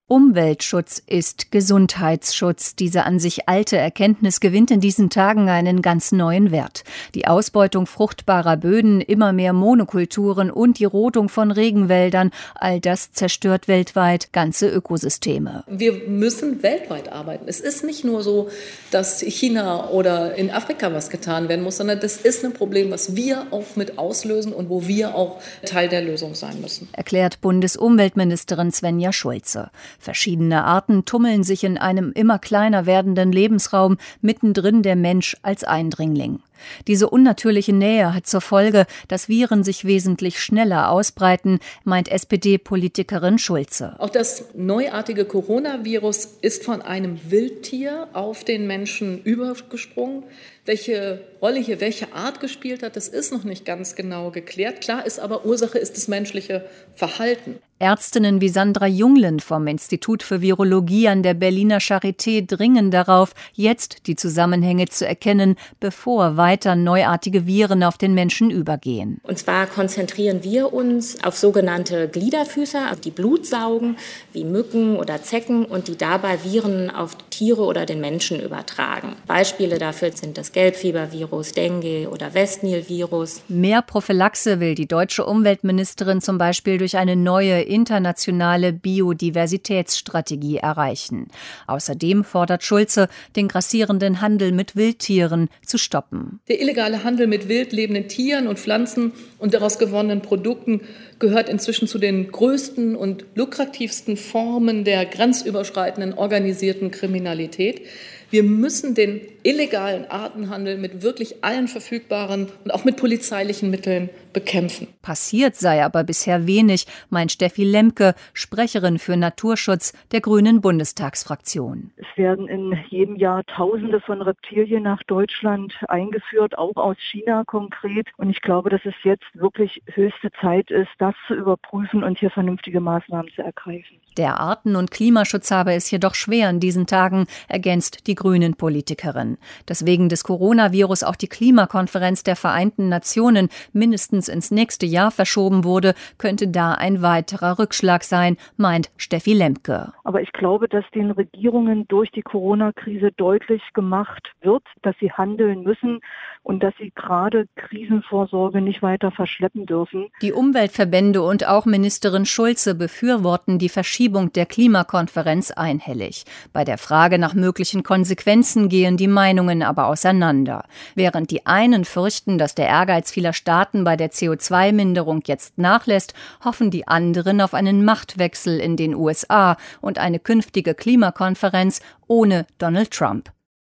Umweltschutz ist Gesundheitsschutz. Diese an sich alte Erkenntnis gewinnt in diesen Tagen einen ganz neuen Wert. Die Ausbeutung fruchtbarer Böden, immer mehr Monokulturen und die Rodung von Regenwäldern, all das zerstört weltweit ganze Ökosysteme. Wir müssen weltweit arbeiten. Es ist nicht nur so, dass China oder in Afrika was getan werden muss, sondern das ist ein Problem, was wir auch mit auslösen und wo wir auch Teil der Lösung sein müssen. Erklärt Bundesumweltministerin Svenja Schulze. Verschiedene Arten tummeln sich in einem immer kleiner werdenden Lebensraum, mittendrin der Mensch als Eindringling. Diese unnatürliche Nähe hat zur Folge, dass Viren sich wesentlich schneller ausbreiten, meint SPD-Politikerin Schulze. Auch das neuartige Coronavirus ist von einem Wildtier auf den Menschen übergesprungen. Welche Rolle hier welche Art gespielt hat, das ist noch nicht ganz genau geklärt. Klar ist aber, Ursache ist das menschliche Verhalten. Ärztinnen wie Sandra Junglin vom Institut für Virologie an der Berliner Charité dringen darauf, jetzt die Zusammenhänge zu erkennen, bevor weiter neuartige Viren auf den Menschen übergehen. Und zwar konzentrieren wir uns auf sogenannte Gliederfüßer, die Blut saugen, wie Mücken oder Zecken und die dabei Viren auf Tiere oder den Menschen übertragen. Beispiele dafür sind das Gelbfiebervirus, Dengue oder Westnil-Virus. Mehr Prophylaxe will die deutsche Umweltministerin zum Beispiel durch eine neue internationale Biodiversitätsstrategie erreichen. Außerdem fordert Schulze, den grassierenden Handel mit Wildtieren zu stoppen. Der illegale Handel mit wild lebenden Tieren und Pflanzen und daraus gewonnenen Produkten gehört inzwischen zu den größten und lukrativsten Formen der grenzüberschreitenden organisierten Kriminalität. Wir müssen den illegalen Artenhandel mit wirklich allen verfügbaren und auch mit polizeilichen Mitteln bekämpfen. Passiert sei aber bisher wenig, meint Steffi Lemke, Sprecherin für Naturschutz der Grünen Bundestagsfraktion. Es werden in jedem Jahr Tausende von Reptilien nach Deutschland eingeführt, auch aus China konkret. Und ich glaube, dass es jetzt wirklich höchste Zeit ist, das zu überprüfen und hier vernünftige Maßnahmen zu ergreifen. Der Arten- und Klimaschutz habe es jedoch schwer in diesen Tagen, ergänzt die Grünen-Politikerin. Dass wegen des Coronavirus auch die Klimakonferenz der Vereinten Nationen mindestens ins nächste Jahr verschoben wurde, könnte da ein weiterer Rückschlag sein, meint Steffi Lemke. Aber ich glaube, dass den Regierungen durch die Corona-Krise deutlich gemacht wird, dass sie handeln müssen und dass sie gerade Krisenvorsorge nicht weiter verschleppen dürfen. Die Umweltverbände und auch Ministerin Schulze befürworten die Verschiebung der Klimakonferenz einhellig. Bei der Frage nach möglichen Konsequenzen gehen die Meinungen aber auseinander. Während die einen fürchten, dass der Ehrgeiz vieler Staaten bei der CO2-Minderung jetzt nachlässt, hoffen die anderen auf einen Machtwechsel in den USA und eine künftige Klimakonferenz ohne Donald Trump.